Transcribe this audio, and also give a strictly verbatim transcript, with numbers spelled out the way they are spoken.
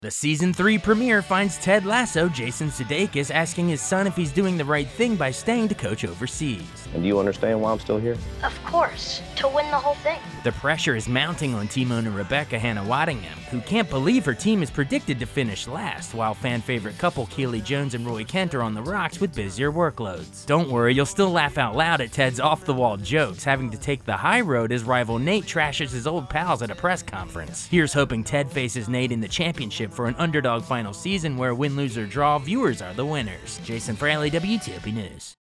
The season three premiere finds Ted Lasso Jason Sudeikis asking his son if he's doing the right thing by staying to coach overseas. And do you understand why I'm still here? Of course, to win the whole thing. The pressure is mounting on team owner Rebecca Hannah-Waddingham, who can't believe her team is predicted to finish last, while fan favorite couple Keely Jones and Roy Kent are on the rocks with busier workloads. Don't worry, you'll still laugh out loud at Ted's off-the-wall jokes, having to take the high road as rival Nate trashes his old pals at a press conference. Here's hoping Ted faces Nate in the championship for an underdog final season where win, lose, or draw, viewers are the winners. Jason Fraley, W T O P News.